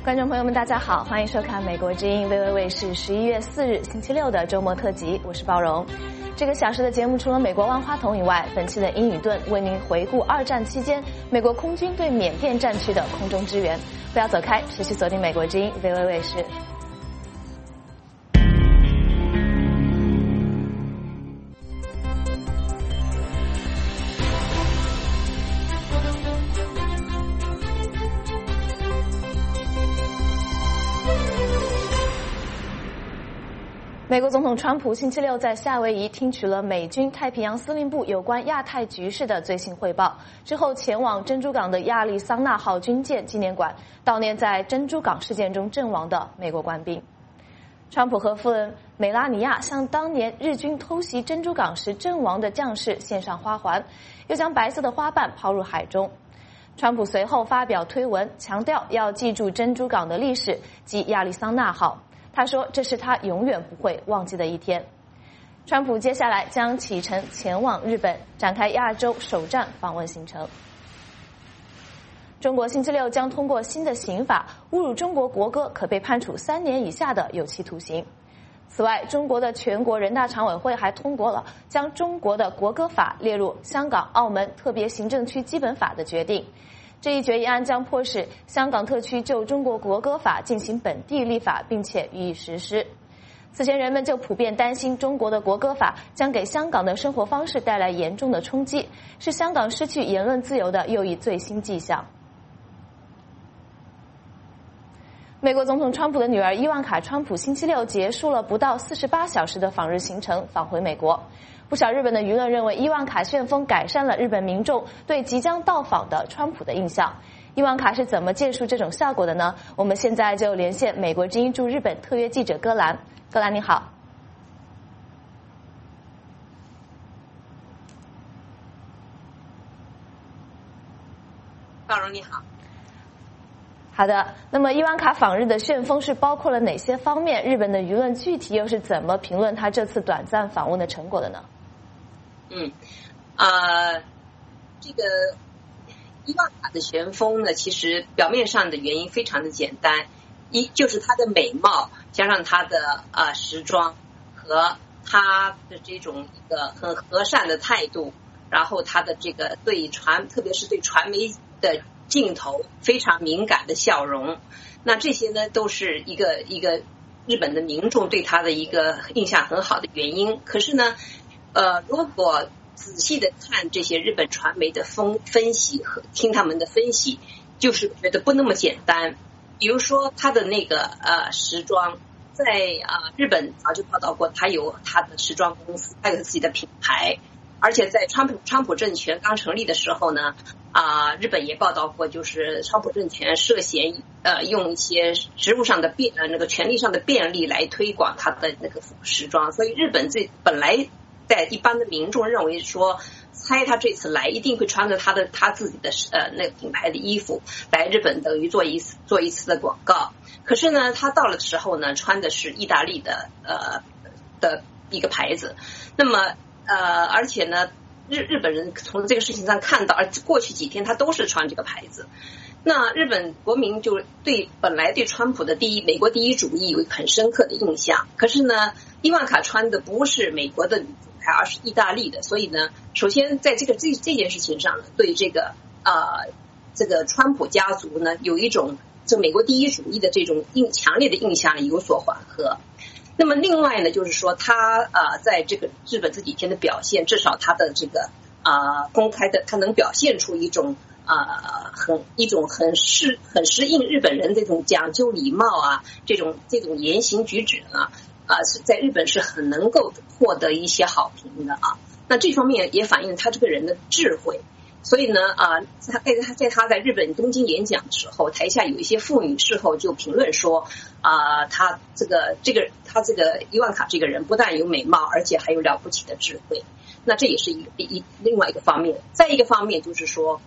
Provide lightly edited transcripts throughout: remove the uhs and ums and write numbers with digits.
观众朋友们，大家好，欢迎收看美国之音 VV 卫视11月4日星期六的周末特辑，我是包荣。这个小时的节目除了美国万花筒以外，本期的英语盾为您回顾二战期间美国空军对缅甸战区的空中支援。不要走开，持续锁定美国之音 VV 卫视。美国总统川普星期六在夏威夷听取了美军太平洋司令部有关亚太局势的最新汇报，之后前往珍珠港的亚利桑那号军舰纪念馆悼念在珍珠港事件中阵亡的美国官兵。川普和夫人梅拉尼亚向当年日军偷袭珍珠港时阵亡的将士献上花环，又将白色的花瓣抛入海中。川普随后发表推文，强调要记住珍珠港的历史及亚利桑那号。他说这是他永远不会忘记的一天。川普接下来将启程前往日本，展开亚洲首站访问行程。中国星期六将通过新的刑法，侮辱中国国歌可被判处3年以下的有期徒刑。此外，中国的全国人大常委会还通过了将中国的国歌法列入香港、澳门特别行政区基本法的决定。这一决议案将迫使香港特区就中国国歌法进行本地立法，并且予以实施。此前人们就普遍担心中国的国歌法将给香港的生活方式带来严重的冲击，是香港失去言论自由的又一最新迹象。美国总统川普的女儿伊万卡·川普星期六结束了不到48小时的访日行程，返回美国。不少日本的舆论认为伊万卡旋风改善了日本民众对即将到访的川普的印象。伊万卡是怎么借助这种效果的呢？我们现在就连线美国之音驻日本特约记者戈兰。戈兰你好。 包荣你好。 好的，那么伊万卡访日的旋风是包括了哪些方面？日本的舆论具体又是怎么评论他这次短暂访问的成果的呢？ 这个伊万卡的旋风呢，其实表面上的原因非常的简单，一就是她的美貌，加上她的时装和她的这种一个很和善的态度，然后她的这个特别是对传媒的镜头非常敏感的笑容，那这些呢都是一个日本的民众对他的一个印象很好的原因。可是呢，如果仔细的看这些日本传媒的分析和听他们的分析，就是觉得不那么简单。比如说他的那个时装，在日本早就报道过，他有他的时装公司，他有自己的品牌。而且在川普政权刚成立的时候呢，日本也报道过，就是川普政权涉嫌用一些职务上的那个权力上的便利来推广他的那个时装，所以日本本来在一般的民众认为说，猜他这次来一定会穿着他自己的那个品牌的衣服来日本，等于做一次的广告。可是呢，他到了的时候呢，穿的是意大利的一个牌子，那么而且呢，日本人从这个事情上看到，而过去几天他都是穿这个牌子。那日本国民就本来对川普的美国第一主义有很深刻的印象。可是呢，伊万卡穿的不是美国的品牌，而是意大利的。所以呢，首先在这件事情上呢，对这个川普家族呢，有一种这美国第一主义的这种强烈的印象有所缓和。那么另外呢，就是说他在这个日本这几天的表现，至少他的这个公开的，他能表现出一种很适应日本人这种讲究礼貌这种言行举止呢，在日本是很能够获得一些好评的那这方面也反映他这个人的智慧。所以呢，在他在日本东京演讲的时候，台下有一些妇女事后就评论说，他这个伊万卡这个人不但有美貌，而且还有了不起的智慧。那这也是另外一个方面。再一个方面就是说，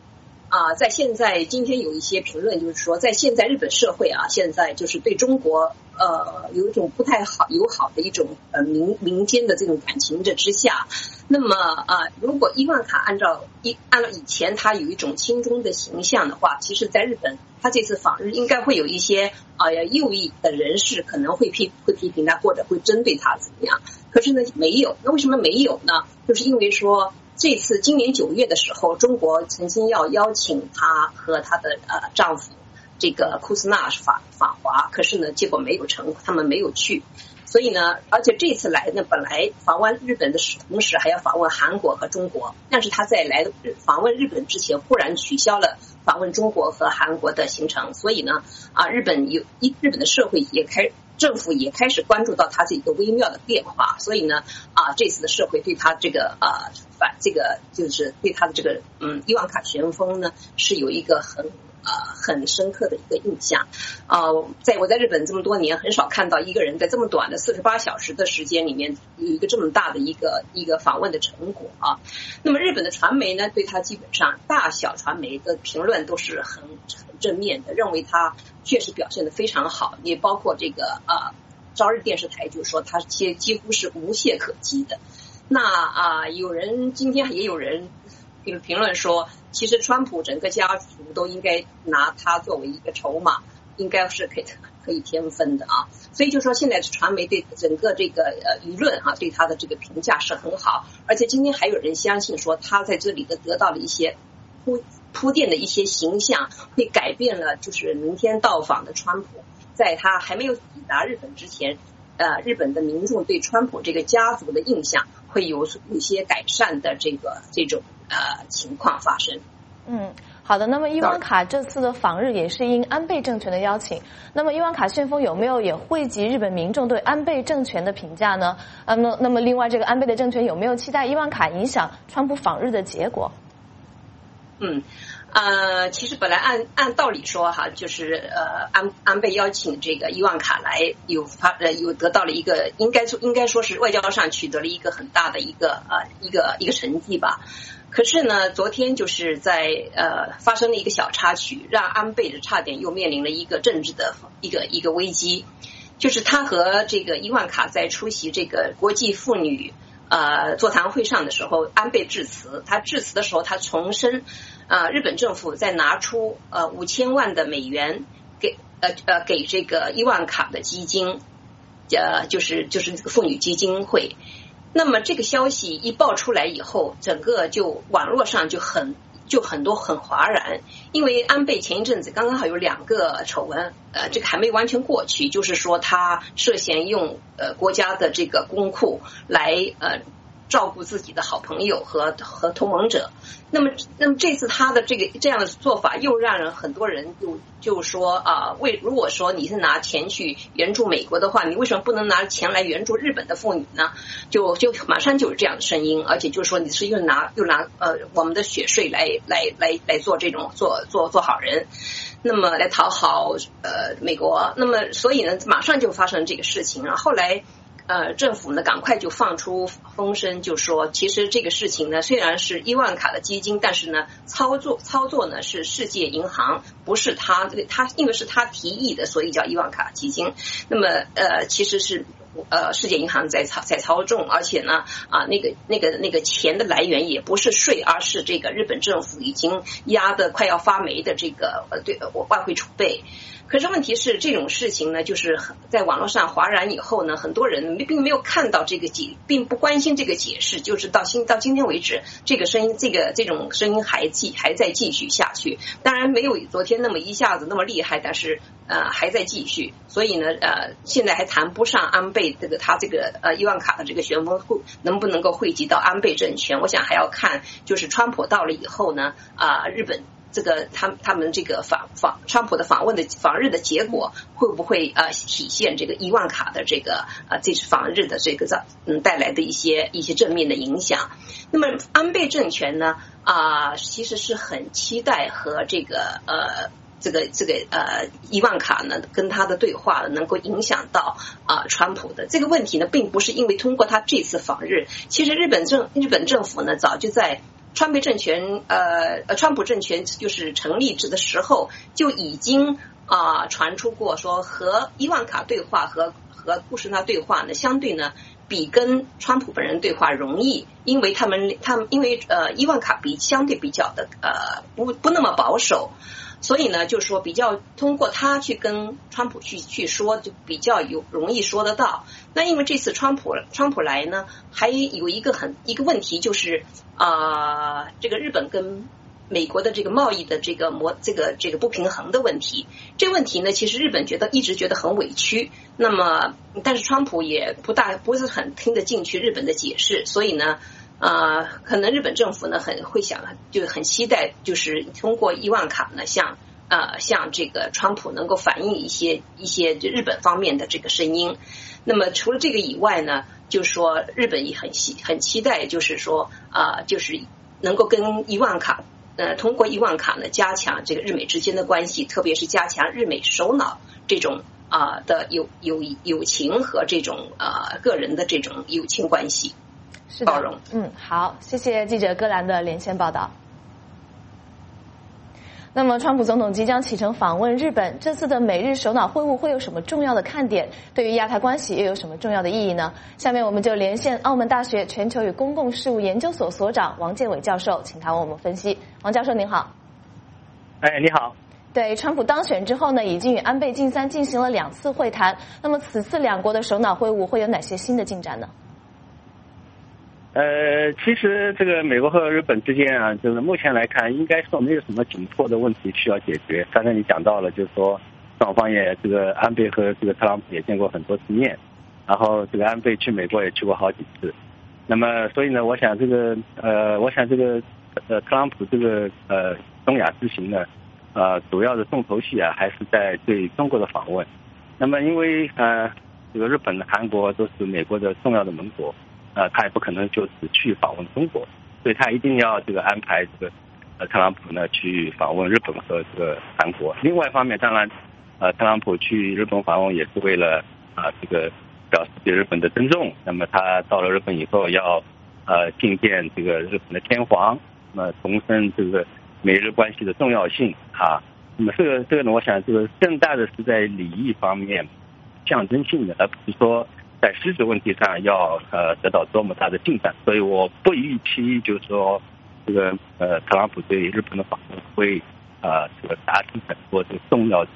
在现在今天有一些评论，就是说在现在日本社会现在就是对中国有一种不太友好的一种民间的这种感情之下，那么如果伊万卡按照以前他有一种亲中的形象的话，其实在日本他这次访日应该会有一些右翼的人士可能会批评他或者会针对他怎么样，可是呢没有。那为什么没有呢？就是因为说这次今年9月的时候，中国曾经要邀请她和她的丈夫这个库斯纳访华，可是呢结果没有成，他们没有去。所以呢，而且这次来呢，本来访问日本的同时还要访问韩国和中国，但是他在来访问日本之前，忽然取消了访问中国和韩国的行程。所以呢，日本的社会政府也开始关注到他这个微妙的变化。所以呢，这次的社会对他这个就是对他的这个伊万卡旋风呢，是有一个很深刻的一个印象。我在日本这么多年，很少看到一个人在这么短的48小时的时间里面有一个这么大的一个访问的成果那么日本的传媒呢，对他基本上大小传媒的评论都是很正面的，认为他确实表现得非常好，也包括这个朝日电视台就说他几乎是无懈可击的。那今天也有人评论说，其实川普整个家族都应该拿他作为一个筹码，应该是可以添分的所以就说现在传媒对整个这个舆论对他的这个评价是很好，而且今天还有人相信说他在这里得到了一些铺垫的一些形象，会改变了就是明天到访的川普，在他还没有抵达日本之前，日本的民众对川普这个家族的印象会有一些改善的这种情况发生。 好的。那么伊万卡这次的访日也是因安倍政权的邀请，那么伊万卡旋风有没有也汇集日本民众对安倍政权的评价呢？那么另外这个安倍的政权有没有期待伊万卡影响川普访日的结果？ 其实本来按道理说就是安倍邀请这个伊万卡来有得到了一个应该说是外交上取得了一个很大的一个成绩吧。可是呢，昨天就是在发生了一个小插曲，让安倍差点又面临了一个政治的一个危机，就是他和这个伊万卡在出席这个国际妇女座谈会上的时候，安倍致辞。他致辞的时候，他重申日本政府在拿出5000万的美元给这个伊万卡的基金，就是这个妇女基金会。那么这个消息一爆出来以后，整个网络上就很多很哗然，因为安倍前一阵子刚刚好有2个丑闻，这个还没完全过去，就是说他涉嫌用国家的这个公库来照顾自己的好朋友和同盟者。那么这次他的这样的做法，又让很多人就说如果说你是拿钱去援助美国的话，你为什么不能拿钱来援助日本的妇女呢？就马上就有这样的声音，而且就是说你是又拿我们的血税来做这种做好人，那么来讨好美国。那么所以呢，马上就发生这个事情后来政府呢赶快就放出风声，就说其实这个事情呢虽然是伊万卡的基金，但是呢操作呢是世界银行，不是他因为是他提议的，所以叫伊万卡基金。那么其实是世界银行在操纵，而且呢那个钱的来源也不是税，而是这个日本政府已经压得快要发霉的这个外汇储备。可是问题是这种事情呢，就是在网络上哗然以后呢，很多人并没有看到并不关心这个解释，就是到今天为止，这种声音还在继续下去。当然没有昨天那么一下子那么厉害，但是还在继续。所以呢现在还谈不上安倍他这个伊万卡的这个旋风能不能够汇集到安倍政权，我想还要看就是川普到了以后呢日本这个他们这个川普的访日的结果会不会体现这个伊万卡的这个这次访日的这个带来的一些正面的影响。那么安倍政权呢其实是很期待和这个伊万卡呢跟他的对话能够影响到川普的这个问题呢，并不是因为通过他这次访日，其实日本政府呢早就在川普政权就是成立的时候就已经传出过说和伊万卡对话和库什纳对话呢，相对呢比跟川普本人对话容易，因为他们伊万卡相对比较的不那么保守。所以呢，就是说比较通过他去跟川普去说，就比较容易说得到。那因为这次川普来呢，还有一个问题，就是这个日本跟美国的这个贸易的这个不平衡的问题。这问题呢，其实日本一直觉得很委屈。那么，但是川普也不是很听得进去日本的解释，所以呢。可能日本政府呢就很期待，就是通过伊万卡呢向这个川普能够反映一些日本方面的这个声音。那么除了这个以外呢，就是说日本也很期待，就是说就是能够跟伊万卡通过伊万卡呢加强这个日美之间的关系，特别是加强日美首脑这种的友情和这种个人的这种友情关系。 是的，包容。好，谢谢记者戈兰的连线报道。那么，川普总统即将启程访问日本，这次的美日首脑会晤会有什么重要的看点？对于亚太关系又有什么重要的意义呢？下面我们就连线澳门大学全球与公共事务研究所所长王建伟教授，请他为我们分析。王教授您好。 你好。 对，川普当选之后呢，已经与安倍晋三进行了2次会谈。那么，此次两国的首脑会晤会有哪些新的进展呢？ 其实这个美国和日本之间就是目前来看，应该说没有什么紧迫的问题需要解决。刚才你讲到了，就是说双方也这个安倍和这个特朗普也见过很多次面，然后这个安倍去美国也去过好几次。那么所以呢，我想这个特朗普这个东亚之行呢，主要的重头戏还是在对中国的访问。那么因为这个日本、韩国都是美国的重要的盟国。他也不可能就只去访问中国，所以他一定要这个安排这个特朗普呢去访问日本和这个韩国。另外一方面，当然特朗普去日本访问也是为了这个表示对日本的尊重。那么他到了日本以后要觐见这个日本的天皇，那么重申这个美日关系的重要性那么这个呢，我想这个更大的是在礼仪方面象征性的，而不是说在实质问题上要得到多么大的进展。所以我不预期就是说这个特朗普对日本的访问会这个达成很多这个重要的。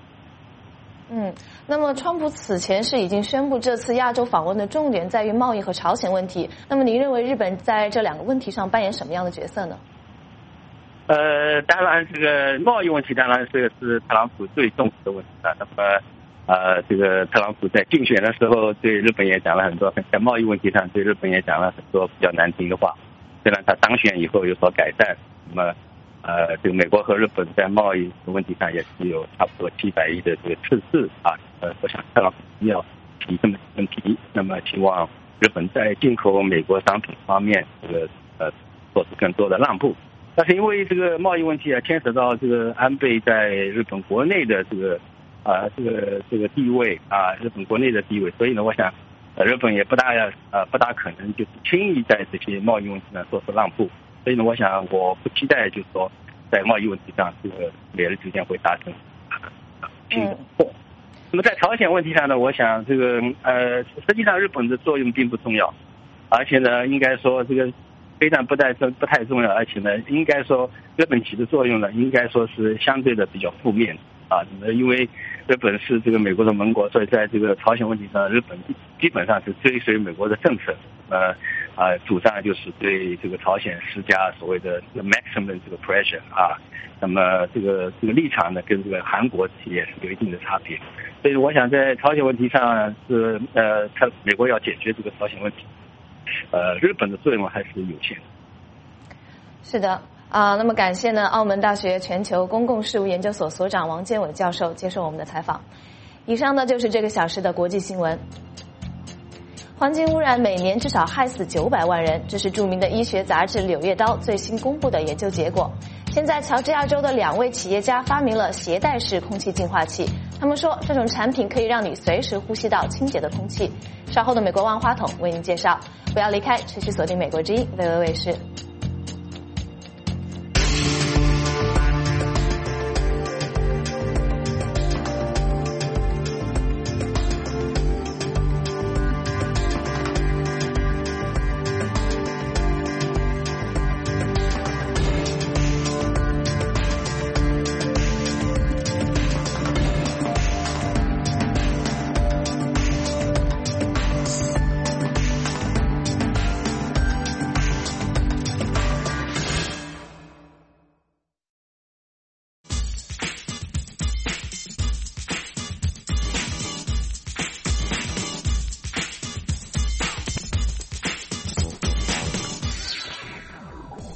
那么川普此前是已经宣布这次亚洲访问的重点在于贸易和朝鲜问题。那么您认为日本在这2个问题上扮演什么样的角色呢？ 当然这个贸易问题当然是特朗普最重视的问题那么这个特朗普在竞选的时候对日本也讲了很多，在贸易问题上对日本也讲了很多比较难听的话。虽然他当选以后有所改善，那么这个美国和日本在贸易问题上也是有差不多700亿的这个赤字我想特朗普要提这么问题，那么希望日本在进口美国商品方面这个做出更多的让步。但是因为这个贸易问题牵扯到这个安倍在日本国内的这个地位日本国内的地位，所以呢，我想日本也不大可能就是轻易在这些贸易问题上做出让步。所以呢，我想我不期待就是说在贸易问题上这个美日之间会达成突破。那么在朝鲜问题上呢，我想这个实际上日本的作用并不重要，而且呢，应该说这个非但不太重要，而且呢，应该说日本起的作用呢，应该说是相对的比较负面因为日本是这个美国的盟国，所以在这个朝鲜问题上，日本基本上是追随美国的政策，主张就是对这个朝鲜施加所谓的 maximum 这个 pressure 那么这个立场呢，跟这个韩国也是有一定的差别。所以我想在朝鲜问题上是美国要解决这个朝鲜问题，日本的作用还是有限的。 是的。那么感谢呢，澳门大学全球公共事务研究所所长王建伟教授接受我们的采访。以上呢就是这个小时的国际新闻。环境污染每年至少害死900万人，这是著名的医学杂志《柳叶刀》最新公布的研究结果。现在乔治亚州的2位企业家发明了携带式空气净化器，他们说这种产品可以让你随时呼吸到清洁的空气。稍后的美国万花筒为您介绍，不要离开，持续锁定美国之音 VOA 卫视。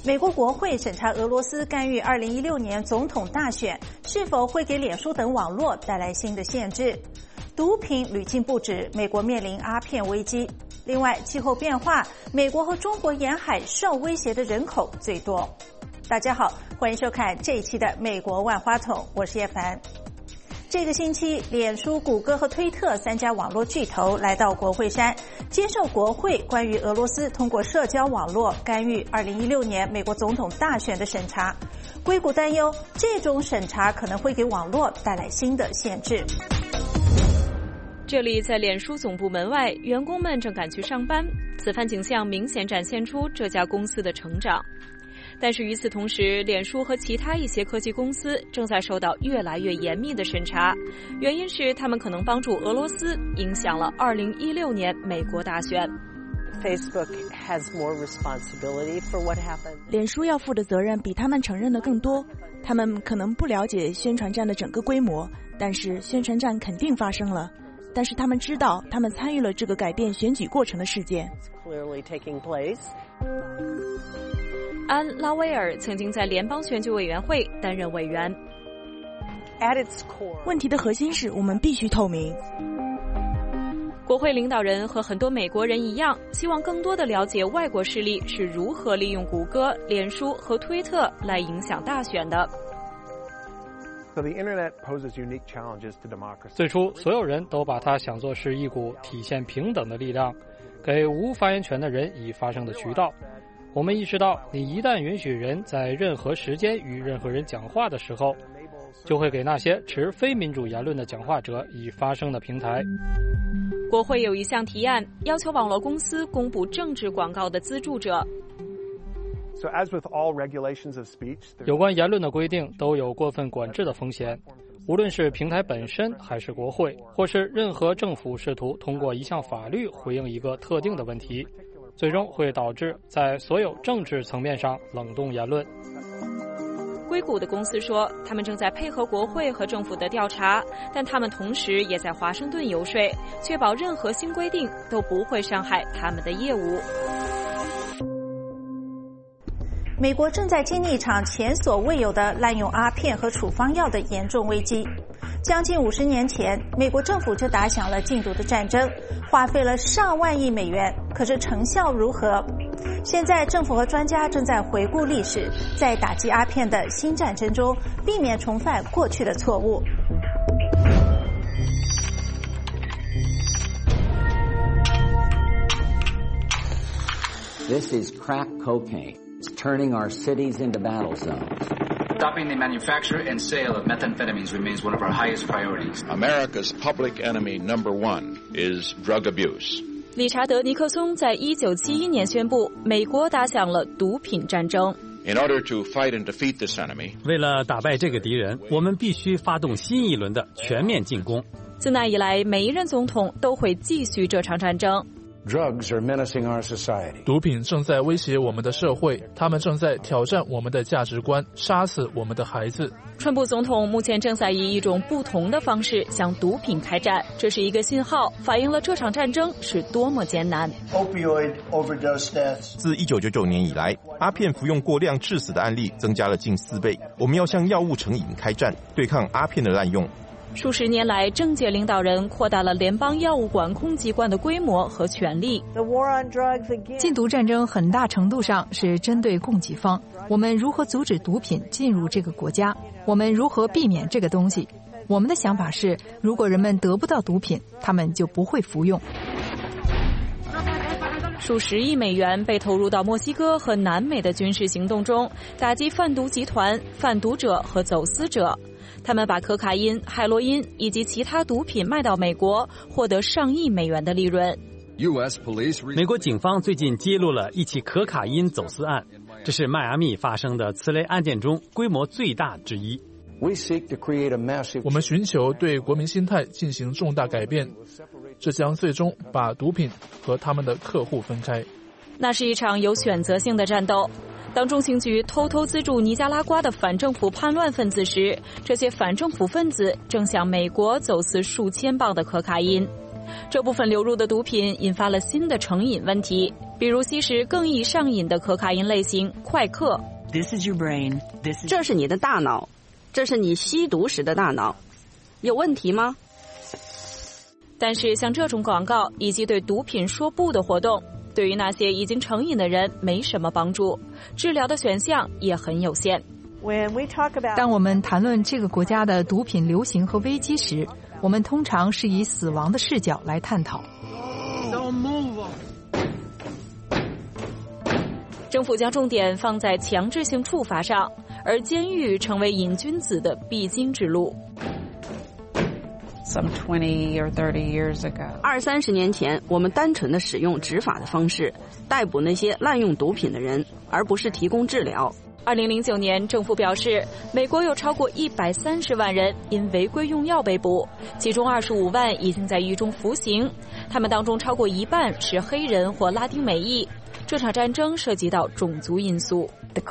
美国国会审查俄罗斯干预2016年总统大选，是否会给脸书等网络带来新的限制？毒品屡禁不止，美国面临阿片危机。另外，气候变化，美国和中国沿海受威胁的人口最多。大家好，欢迎收看这一期的美国万花筒，我是叶凡。这个星期，脸书、谷歌和推特3家网络巨头来到国会山，接受国会关于俄罗斯通过社交网络干预2016年美国总统大选的审查。硅谷担忧，这种审查可能会给网络带来新的限制。 这里在脸书总部门外，员工们正赶去上班，此番景象明显展现出这家公司的成长。但是与此同时，脸书和其他一些科技公司正在受到越来越严密的审查，原因是他们可能帮助俄罗斯影响了2016年美国大选。 Facebook has more responsibility for what happened. 脸书要负的责任比他们承认的更多。他们可能不了解宣传战的整个规模，但是宣传战肯定发生了。但是他们知道，他们参与了这个改变选举过程的事件。 Clearly taking place. 安·拉威尔曾经在联邦选举委员会担任委员。 At its core, 问题的核心是我们必须透明。 国会领导人和很多美国人一样，希望更多的了解外国势力是如何利用谷歌、脸书和推特来影响大选的。 最初，所有人都把它想作是一股体现平等的力量，给无发言权的人以发声的渠道。我们意识到，你一旦允许人在任何时间与任何人讲话的时候，就会给那些持非民主言论的讲话者以发声的平台。 国会有一项提案，要求网络公司公布政治广告的资助者。 有关言论的规定都有过分管制的风险，无论是平台本身，还是国会，或是任何政府试图通过一项法律回应一个特定的问题，最终会导致在所有政治层面上冷冻言论。 硅谷的公司说，他们正在配合国会和政府的调查，但他们同时也在华盛顿游说，确保任何新规定都不会伤害他们的业务。 美国正在经历一场前所未有的滥用阿片和处方药的严重危机。将近50年前，美国政府就打响了禁毒的战争，花费了上万亿美元，可是成效如何？现在政府和专家正在回顾历史，在打击阿片的新战争中，避免重犯过去的错误。 This is crack cocaine. It's turning our cities into battle zones. Stopping the manufacture and sale of methamphetamines remains one of our highest priorities. America's public enemy number one is drug abuse. 理查德·尼克松在1971年宣布，美国打响了毒品战争。 In order to fight and defeat this enemy, 为了打败这个敌人，我们必须发动新一轮的全面进攻。 自那以来，每一任总统都会继续这场战争。 Drugs are menacing our society. 毒品正在威胁我们的社会，他们正在挑战我们的价值观，杀死我们的孩子。 川普总统目前正在以一种不同的方式向毒品开战，这是一个信号，反映了这场战争是多么艰难。 Opioid overdose deaths. 自1999年以来，阿片服用过量致死的案例增加了近4倍。我们要向药物成瘾开战，对抗阿片的滥用。 数十年来，政界领导人扩大了联邦药物管控机关的规模和权力。 禁毒战争很大程度上是针对供给方，我们如何阻止毒品进入这个国家？我们如何避免这个东西？我们的想法是，如果人们得不到毒品，他们就不会服用。 数十亿美元被投入到墨西哥和南美的军事行动中，打击贩毒集团、贩毒者和走私者。他们把可卡因、海洛因以及其他毒品卖到美国，获得上亿美元的利润。 美国警方最近揭露了一起可卡因走私案，这是迈阿密发生的此类案件中规模最大之一。 我们寻求对国民心态进行重大改变，这将最终把毒品和他们的客户分开。 那是一场有选择性的战斗。当中情局偷偷资助尼加拉瓜的反政府叛乱分子时，这些反政府分子正向美国走私数千磅的可卡因。这部分流入的毒品引发了新的成瘾问题。 比如吸食更易上瘾的可卡因类型快克。 这是你的大脑，这是你吸毒时的大脑，有问题吗？ 但是像这种广告以及对毒品说不的活动，对于那些已经成瘾的人没什么帮助，治疗的选项也很有限。 当我们谈论这个国家的毒品流行和危机时，我们通常是以死亡的视角来探讨。 政府将重点放在强制性处罚上，而监狱成为瘾君子的必经之路。 20-30年前，我们单纯的使用执法的方式逮捕那些滥用毒品的人，而不是提供治疗。 2009年，政府表示，美国有超过130万人因违规用药被捕，其中25万已经在狱中服刑，他们当中超过一半是黑人或拉丁美裔。这场战争涉及到种族因素。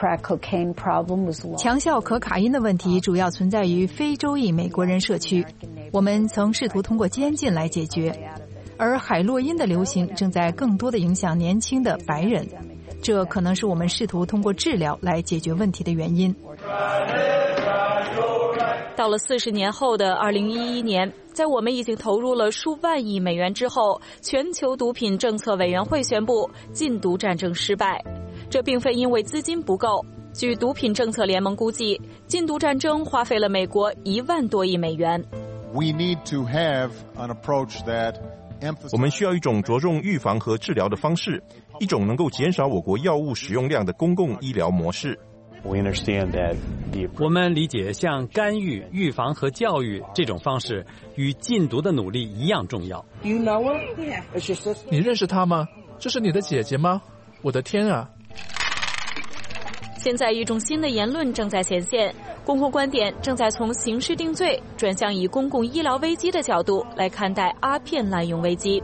强效可卡因的问题主要存在于非洲裔美国人社区，我们曾试图通过监禁来解决，而海洛因的流行正在更多的影响年轻的白人，这可能是我们试图通过治疗来解决问题的原因。 到了40年后的2011年，在我们已经投入了数万亿美元之后，全球毒品政策委员会宣布禁毒战争失败。这并非因为资金不够，据毒品政策联盟估计，禁毒战争花费了美国1万多亿美元。 我们需要一种着重预防和治疗的方式，一种能够减少我国药物使用量的公共医疗模式。 我们理解像干预、预防和教育这种方式与禁毒的努力一样重要。 你认识她吗？这是你的姐姐吗？我的天啊！ 现在一种新的言论正在显现，公共观点正在从刑事定罪转向以公共医疗危机的角度来看待阿片滥用危机。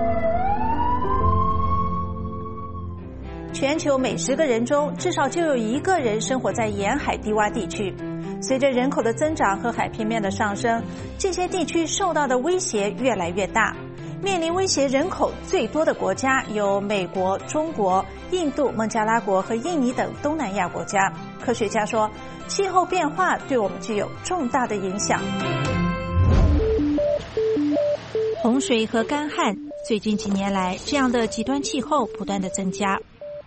全球每10个人中至少就有1个人生活在沿海低洼地区。随着人口的增长和海平面的上升，这些地区受到的威胁越来越大。面临威胁人口最多的国家有美国、中国、印度、孟加拉国和印尼等东南亚国家。科学家说，气候变化对我们具有重大的影响。洪水和干旱，最近几年来，这样的极端气候不断的增加。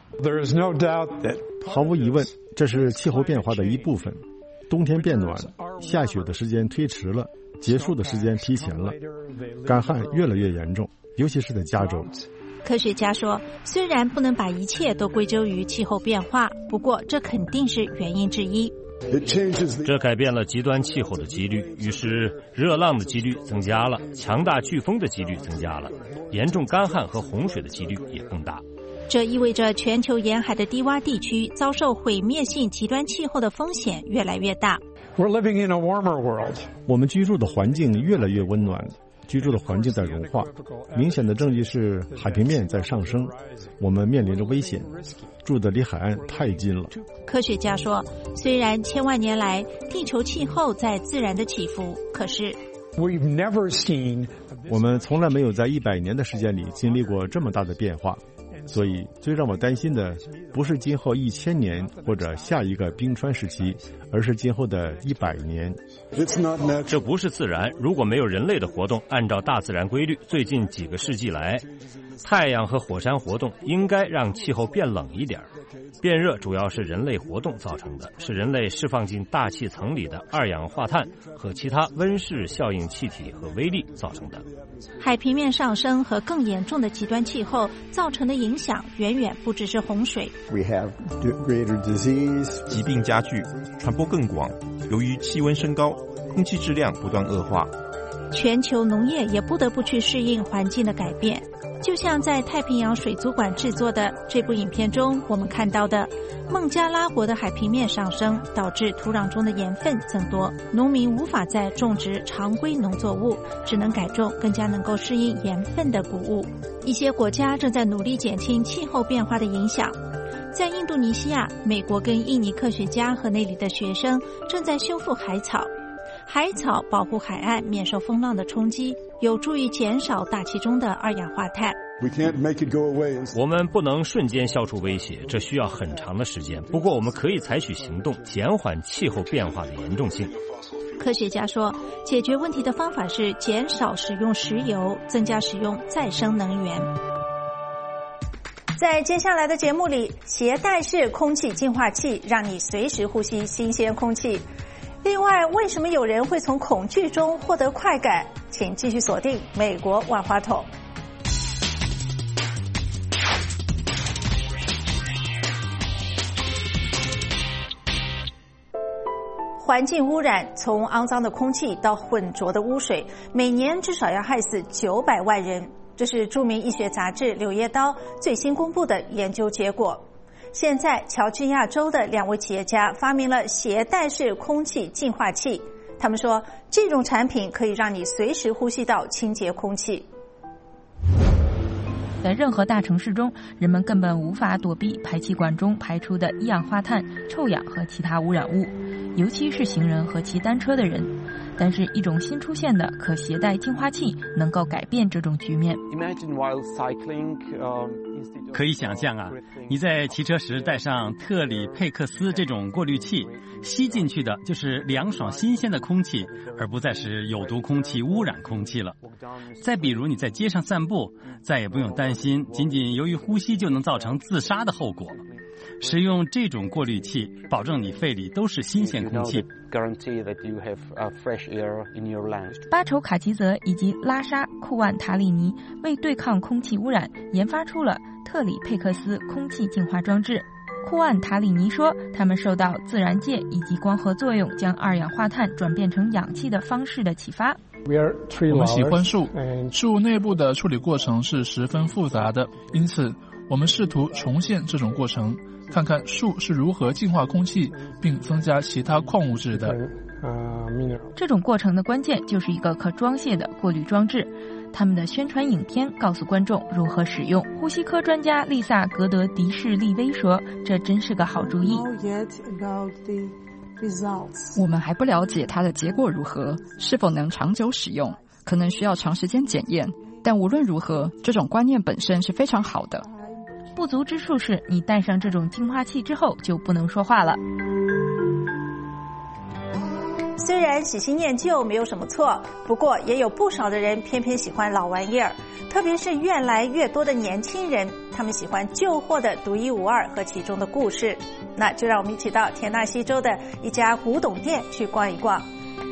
毫无疑问，这是气候变化的一部分。冬天变暖，下雪的时间推迟了，结束的时间提前了，干旱越来越严重，尤其是在加州。 科学家说，虽然不能把一切都归咎于气候变化，不过这肯定是原因之一。 这改变了极端气候的几率，于是热浪的几率增加了，强大飓风的几率增加了，严重干旱和洪水的几率也更大。 这意味着全球沿海的低洼地区遭受毁灭性极端气候的风险越来越大。 我们居住的环境越来越温暖，居住的环境在融化，明显的证据是海平面在上升，我们面临着危险，住的离海岸太近了。 科学家说，虽然千万年来地球气候在自然的起伏，可是我们从来没有在100年的时间里经历过这么大的变化。所以最让我担心的不是今后1000年或者下一个冰川时期，而是今后的100年。 这不是自然，如果没有人类的活动，按照大自然规律，最近几个世纪来，太阳和火山活动应该让气候变冷一点。变热主要是人类活动造成的，是人类释放进大气层里的二氧化碳和其他温室效应气体和微粒造成的。 海平面上升和更严重的极端气候造成的影响远远不只是洪水。 疾病加剧，传播更广，由于气温升高，空气质量不断恶化。 全球农业也不得不去适应环境的改变，就像在太平洋水族馆制作的这部影片中我们看到的，孟加拉国的海平面上升导致土壤中的盐分增多，农民无法再种植常规农作物，只能改种更加能够适应盐分的谷物。一些国家正在努力减轻气候变化的影响。在印度尼西亚，美国跟印尼科学家和那里的学生正在修复海草。海草保护海岸免受风浪的冲击，有助于减少大气中的二氧化碳。 我们不能瞬间消除威胁，这需要很长的时间。不过我们可以采取行动，减缓气候变化的严重性。 科学家说，解决问题的方法是减少使用石油，增加使用再生能源。在接下来的节目里，携带式空气净化器让你随时呼吸新鲜空气。另外，为什么有人会从恐惧中获得快感？请继续锁定美国万花筒。环境污染，从肮脏的空气到浑浊的污水，每年至少要害死900万人。这是著名医学杂志《柳叶刀》最新公布的研究结果。现在，乔治亚州的2位企业家发明了携带式空气净化器。他们说，这种产品可以让你随时呼吸到清洁空气。 在任何大城市中，人们根本无法躲避排气管中排出的一氧化碳、臭氧和其他污染物，尤其是行人和骑单车的人。但是一种新出现的可携带净化器能够改变这种局面。 可以想象啊，你在骑车时带上特里佩克斯这种过滤器，吸进去的就是凉爽新鲜的空气，而不再是有毒空气污染空气了。再比如你在街上散步，再也不用担心仅仅由于呼吸就能造成自杀的后果了。使用这种过滤器，保证你肺里都是新鲜空气。 巴愁卡吉泽以及拉沙库万塔里尼为对抗空气污染，研发出了特里佩克斯空气净化装置。库万塔里尼说，他们受到自然界以及光合作用将二氧化碳转变成氧气的方式的启发。 我们喜欢树，树内部的处理过程是十分复杂的，因此我们试图重现这种过程，看看树是如何净化空气并增加其他矿物质的。 这种过程的关键就是一个可装卸的过滤装置。他们的宣传影片告诉观众如何使用。呼吸科专家丽萨·格德迪士利威说，这真是个好主意。 我们还不了解它的结果如何，是否能长久使用，可能需要长时间检验。但无论如何，这种观念本身是非常好的。 不足之处是，你戴上这种净化器之后就不能说话了。 虽然喜新厌旧没有什么错，不过也有不少的人偏偏喜欢老玩意儿，特别是越来越多的年轻人，他们喜欢旧货的独一无二和其中的故事。那就让我们一起到田纳西州的一家古董店去逛一逛。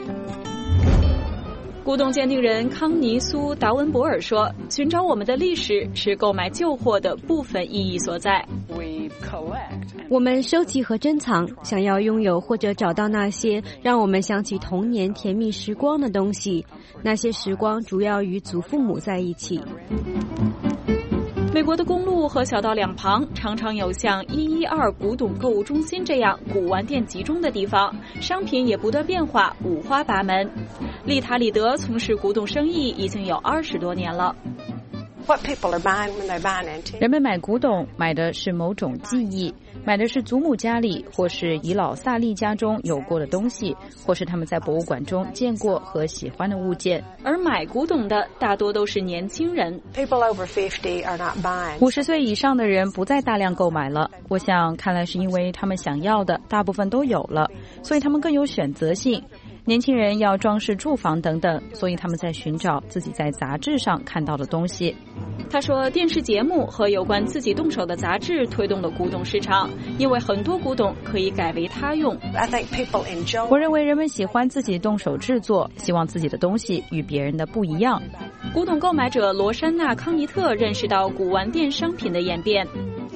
古董鉴定人康尼苏·达文博尔说，寻找我们的历史是购买旧货的部分意义所在。 我们收集和珍藏，想要拥有或者找到那些让我们想起童年甜蜜时光的东西，那些时光主要与祖父母在一起。 美国的公路和小道两旁常常有像112古董购物中心这样古玩店集中的地方，商品也不断变化，五花八门。利塔里德从事古董生意已经有20多年了。 人们买古董买的是某种记忆，买的是祖母家里或是遗老萨利家中有过的东西，或是他们在博物馆中见过和喜欢的物件。 而买古董的大多都是年轻人。 50岁以上的人不再大量购买了，我想看来是因为他们想要的大部分都有了，所以他们更有选择性。年轻人要装饰住房等等，所以他们在寻找自己在杂志上看到的东西。 他说，电视节目和有关自己动手的杂志推动了古董市场，因为很多古董可以改为他用。 我认为人们喜欢自己动手制作，希望自己的东西与别人的不一样。 古董购买者罗珊娜·康尼特认识到古玩店商品的演变。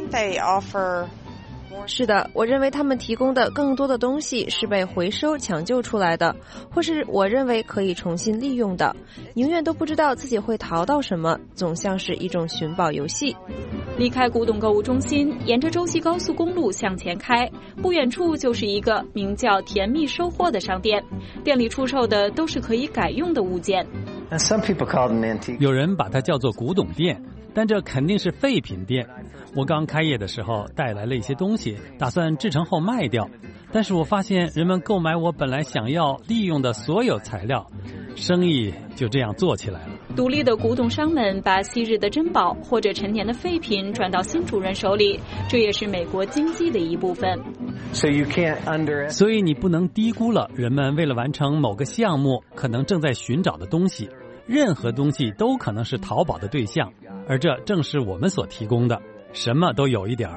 是的，我认为他们提供的更多的东西是被回收抢救出来的，或是我认为可以重新利用的。永远都不知道自己会淘到什么，总像是一种寻宝游戏。 离开古董购物中心，沿着州西高速公路向前开，不远处就是一个名叫甜蜜收获的商店，店里出售的都是可以改用的物件。 有人把它叫做古董店，但这肯定是废品店。我刚开业的时候带来了一些东西，打算制成后卖掉，但是我发现人们购买我本来想要利用的所有材料， 生意就这样做起来了。 独立的古董商们把昔日的珍宝或者陈年的废品转到新主人手里，这也是美国经济的一部分。 所以你不能低估了人们为了完成某个项目可能正在寻找的东西。任何东西都可能是淘宝的对象，而这正是我们所提供的，什么都有一点儿。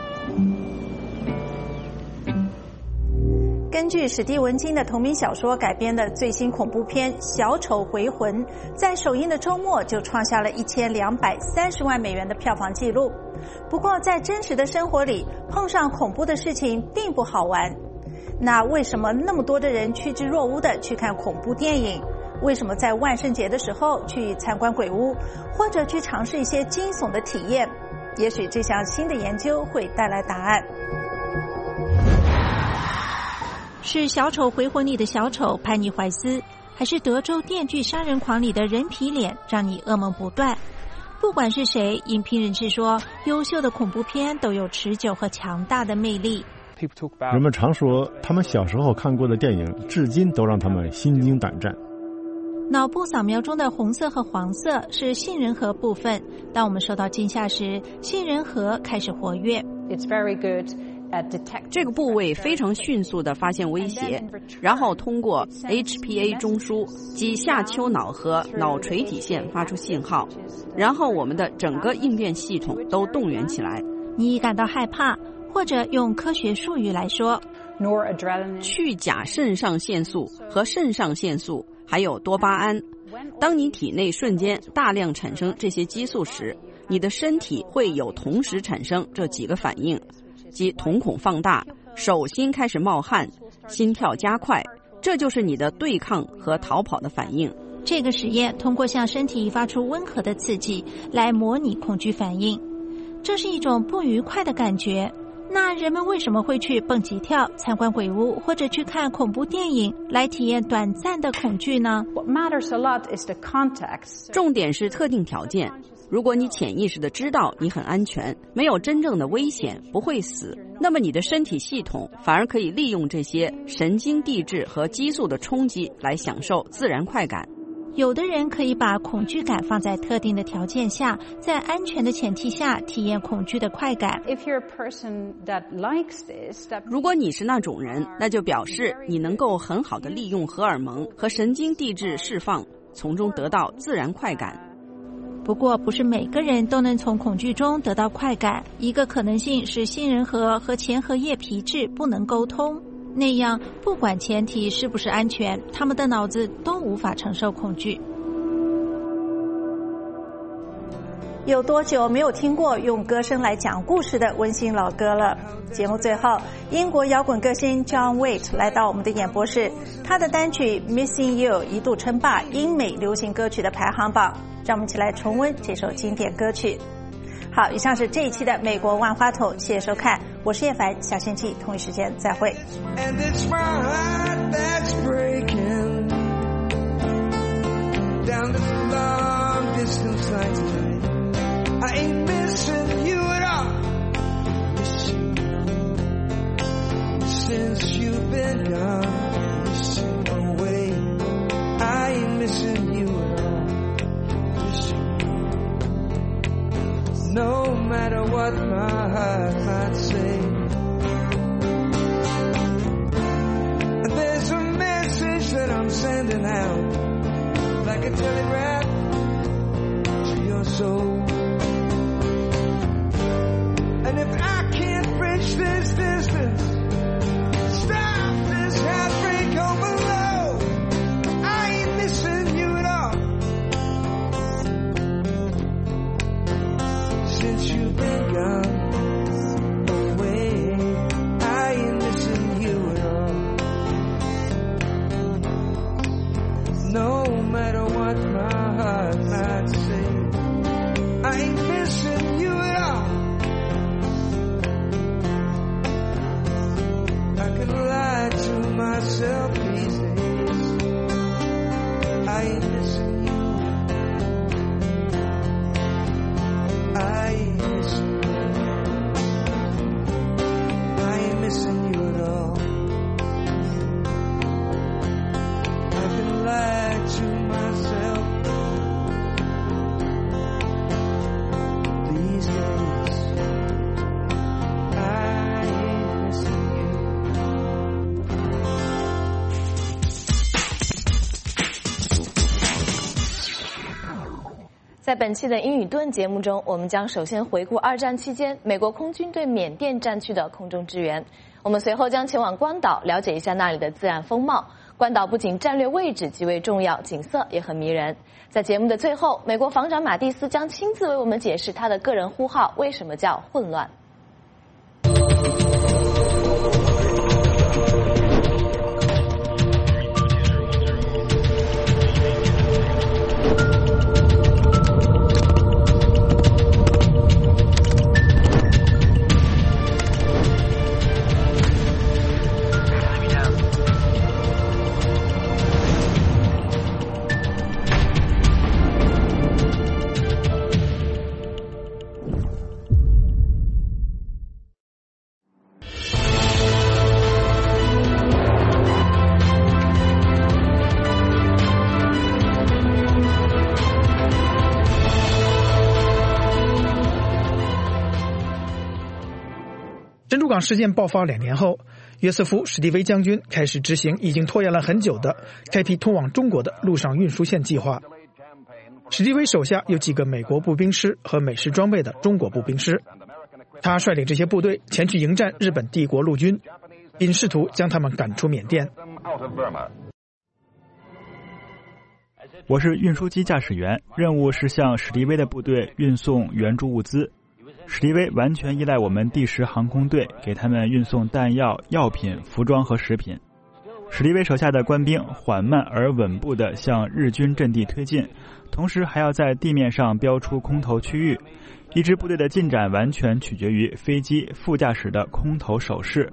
根据史蒂文金的同名小说改编的最新恐怖片《小丑回魂》，在首映的周末就创下了1230万美元的票房纪录。不过，在真实的生活里，碰上恐怖的事情并不好玩。那为什么那么多的人趋之若鹜的去看恐怖电影？为什么在万圣节的时候去参观鬼屋，或者去尝试一些惊悚的体验？也许这项新的研究会带来答案。是《小丑回魂》里的小丑潘尼怀斯，还是德州电锯杀人狂里的人皮脸，让你噩梦不断？不管是谁，影评人士说，优秀的恐怖片都有持久和强大的魅力。 人们常说，他们小时候看过的电影，至今都让他们心惊胆战。 脑部扫描中的红色和黄色是杏仁核部分，当我们受到惊吓时，杏仁核开始活跃。 这个部位非常迅速地发现威胁，然后通过 HPA 中枢及下丘脑和脑垂体线发出信号，然后我们的整个应变系统都动员起来。 你感到害怕，或者用科学术语来说， 去甲肾上腺素和肾上腺素还有多巴胺，当你体内瞬间大量产生这些激素时，你的身体会有同时产生这几个反应，即瞳孔放大、手心开始冒汗、心跳加快，这就是你的对抗和逃跑的反应。 这个实验通过向身体发出温和的刺激来模拟恐惧反应，这是一种不愉快的感觉。那人们为什么会去蹦极跳、参观鬼屋或者去看恐怖电影来体验短暂的恐惧呢？ 重点是特定条件。如果你潜意识地知道你很安全，没有真正的危险，不会死，那么你的身体系统反而可以利用这些神经递质和激素的冲击来享受自然快感。 有的人可以把恐惧感放在特定的条件下，在安全的前提下体验恐惧的快感。 如果你是那种人，那就表示你能够很好地利用荷尔蒙和神经递质释放，从中得到自然快感。 不过，不是每个人都能从恐惧中得到快感。一个可能性是杏仁核和前额叶皮质不能沟通，那样不管前提是不是安全，他们的脑子都无法承受恐惧。有多久没有听过用歌声来讲故事的温馨老歌了？节目最后，英国摇滚歌星 John Waite 来到我们的演播室，他的单曲 Missing You 一度称霸英美流行歌曲的排行榜，让我们一起来重温这首经典歌曲。好，以上是这一期的美国万花筒，谢谢收看，我是叶凡，下星期同一时间再会。And it's my heart that's breaking down this long distance line tonight. I ain't missing you at all. Miss you since you've been gone. Miss you away. I ain't missing you at all. Miss you. No matter what my heart might say, there's a message that I'm sending out like a telegraph to your soul. And if I can't bridge this distance, stop this heartbreak on below, I ain't missing you at all. Since you've been gone away, I ain't missing you at all. No matter what my heart might say, I ain't missing you at all. I can lie to myself these days, I ain't missing you. I ain't missing you. I ain't missing you at all. I can lie to 在本期的英语盾节目中，我们将首先回顾2战期间美国空军对缅甸战区的空中支援。我们随后将前往关岛，了解一下那里的自然风貌。关岛不仅战略位置极为重要，景色也很迷人。在节目的最后，美国防长马蒂斯将亲自为我们解释他的个人呼号为什么叫混乱。 珍珠港事件爆发2年后，约瑟夫·史蒂威将军开始执行已经拖延了很久的开辟通往中国的陆上运输线计划。史蒂威手下有几个美国步兵师和美式装备的中国步兵师，他率领这些部队前去迎战日本帝国陆军，并试图将他们赶出缅甸。 我是运输机驾驶员，任务是向史蒂威的部队运送援助物资。史蒂威完全依赖我们第10航空队，给他们运送弹药、药品、服装和食品。史蒂威手下的官兵缓慢而稳步地向日军阵地推进，同时还要在地面上标出空投区域。一支部队的进展完全取决于飞机副驾驶的空投手势。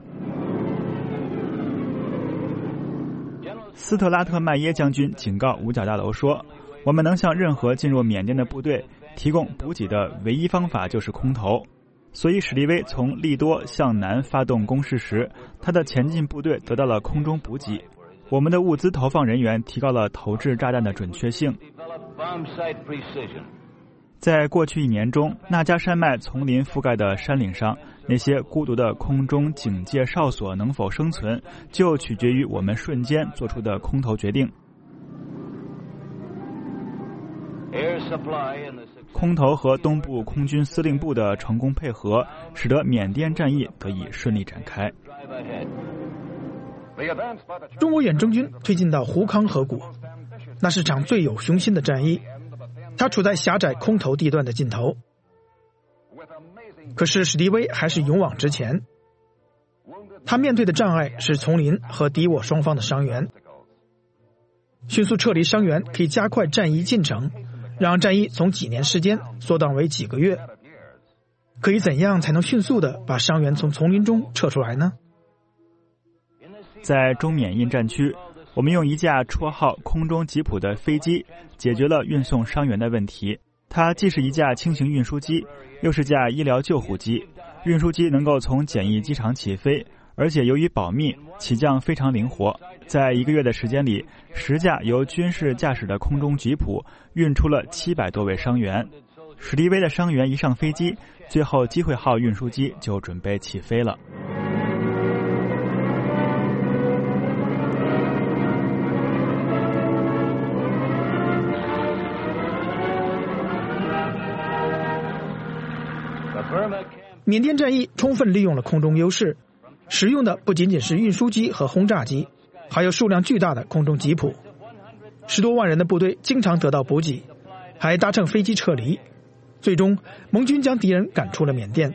斯特拉特麦耶将军警告五角大楼说，我们能向任何进入缅甸的部队提供补给的唯一方法就是空投。所以史蒂威从利多向南发动攻势时，他的前进部队得到了空中补给。我们的物资投放人员提高了投掷炸弹的准确性。在过去1年中，纳加山脉丛林覆盖的山岭上，那些孤独的空中警戒哨所能否生存，就取决于我们瞬间做出的空投决定。空投和东部空军司令部的成功配合，使得缅甸战役得以顺利展开。 中国远征军推进到胡康河谷，那是场最有雄心的战役，它处在狭窄空投地段的尽头。可是史蒂威还是勇往直前，他面对的障碍是丛林和敌我双方的伤员。迅速撤离伤员可以加快战役进程，让战役从几年时间缩短为几个月。可以怎样才能迅速地把伤员从丛林中撤出来呢？ 在中缅印战区，我们用一架绰号空中吉普的飞机解决了运送伤员的问题。它既是一架轻型运输机，又是架医疗救护机。运输机能够从简易机场起飞，而且由于保密，起降非常灵活。在1个月的时间里，10架由军事驾驶的空中吉普运出了700多位伤员。史蒂威的伤员一上飞机，最后机会号运输机就准备起飞了。 缅甸战役充分利用了空中优势，使用的不仅仅是运输机和轰炸机，还有数量巨大的空中吉普。10多万人的部队经常得到补给，还搭乘飞机撤离。最终，盟军将敌人赶出了缅甸。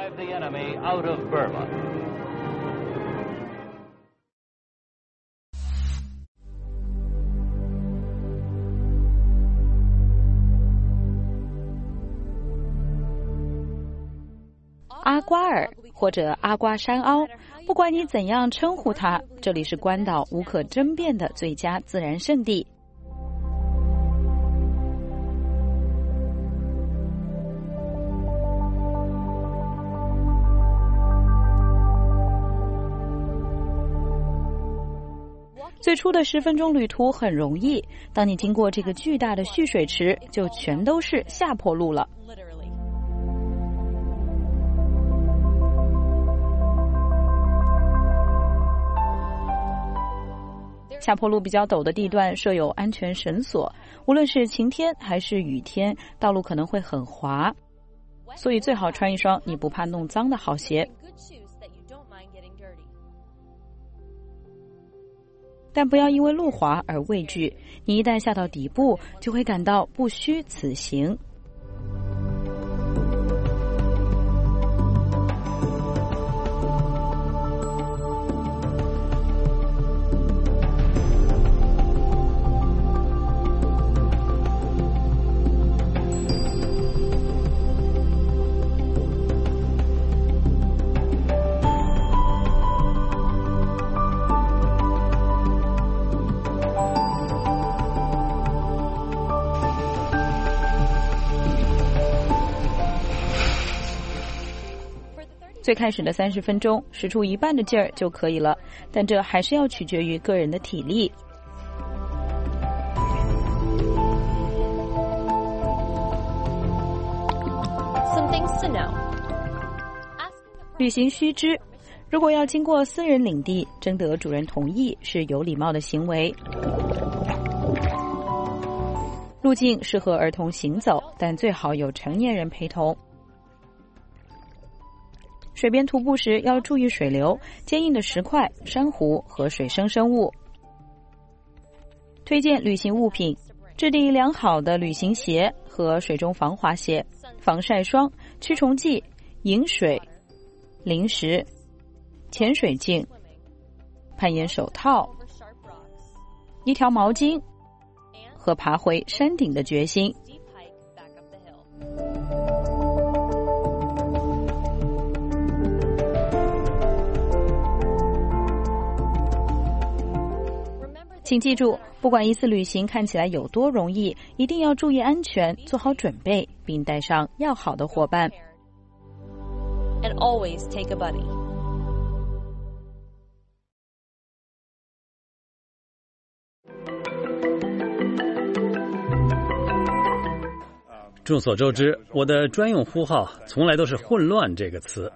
阿瓜尔或者阿瓜山凹，不管你怎样称呼它，这里是关岛无可争辩的最佳自然胜地。最初的10分钟旅途很容易，当你经过这个巨大的蓄水池，就全都是下坡路了。 下坡路比较陡的地段设有安全绳索，无论是晴天还是雨天，道路可能会很滑，所以最好穿一双你不怕弄脏的好鞋。但不要因为路滑而畏惧，你一旦下到底部，就会感到不虚此行。最开始的30分钟，使出一半的劲儿就可以了，但这还是要取决于个人的体力。旅行须知：如果要经过私人领地，征得主人同意是有礼貌的行为。路径适合儿童行走，但最好有成年人陪同。水边徒步时要注意水流、坚硬的石块、珊瑚和水生生物。推荐旅行物品：质地良好的旅行鞋和水中防滑鞋、防晒霜、驱虫剂、饮水、零食、潜水镜、攀岩手套、一条毛巾和爬回山顶的决心。请记住，不管一次旅行看起来有多容易，一定要注意安全，做好准备，并带上要好的伙伴。And always take a buddy. 众所周知，我的专用呼号从来都是混乱这个词。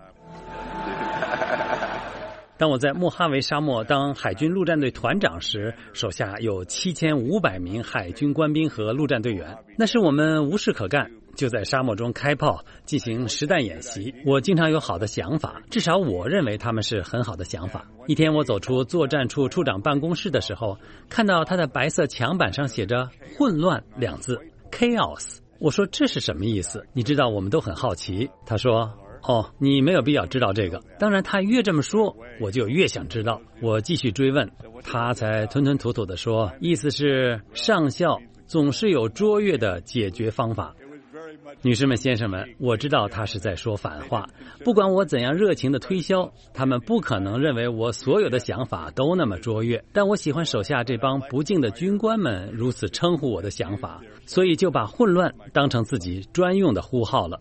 当我在莫哈维沙漠当海军陆战队团长时，手下有7500名海军官兵和陆战队员。那时我们无事可干，就在沙漠中开炮，进行实弹演习。我经常有好的想法，至少我认为他们是很好的想法。一天我走出作战处处长办公室的时候，看到他的白色墙板上写着混乱2字 Chaos。 我说这是什么意思？你知道我们都很好奇。他说你没有必要知道这个。当然他越这么说，我就越想知道。我继续追问，他才吞吞吐吐地说，意思是上校总是有卓越的解决方法。女士们先生们，我知道他是在说反话。不管我怎样热情的推销，他们不可能认为我所有的想法都那么卓越。但我喜欢手下这帮不敬的军官们如此称呼我的想法，所以就把混乱当成自己专用的呼号了。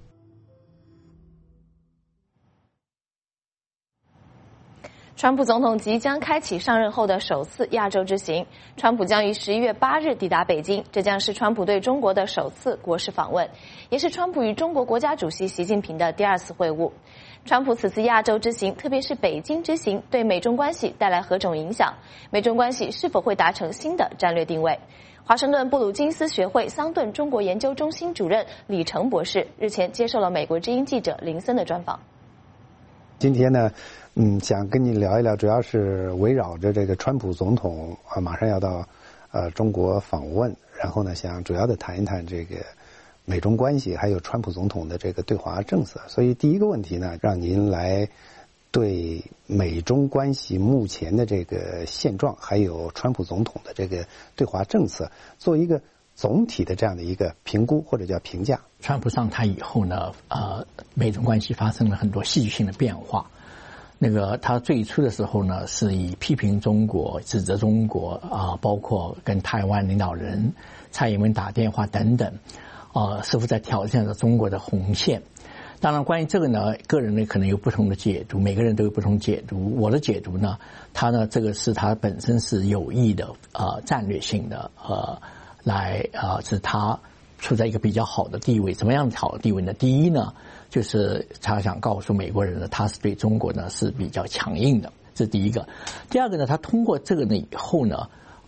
川普总统即将开启上任后的首次亚洲之行，川普将于11月8日抵达北京，这将是川普对中国的首次国事访问，也是川普与中国国家主席习近平的第2次会晤。川普此次亚洲之行，特别是北京之行，对美中关系带来何种影响？美中关系是否会达成新的战略定位？华盛顿布鲁金斯学会桑顿中国研究中心主任李成博士日前接受了美国之音记者林森的专访。 今天呢，想跟你聊一聊，主要是围绕着这个川普总统马上要到中国访问，然后呢，想主要的谈一谈这个美中关系，还有川普总统的这个对华政策。所以第一个问题呢，让您来对美中关系目前的这个现状，还有川普总统的这个对华政策，做一个总体的这样的一个评估或者叫评价。 川普上台以后呢，美中关系发生了很多戏剧性的变化。他最初的时候呢，是以批评中国、指责中国包括跟台湾领导人蔡英文打电话等等，似乎在挑战着中国的红线。当然，关于这个呢，个人呢可能有不同的解读，每个人都有不同解读。我的解读呢，这个是他本身是有意的战略性的是他处在一个比较好的地位。怎么样好的地位呢？第一呢，就是他想告诉美国人呢，他是对中国呢是比较强硬的，这是第一个。第二个呢，他通过这个呢以后呢，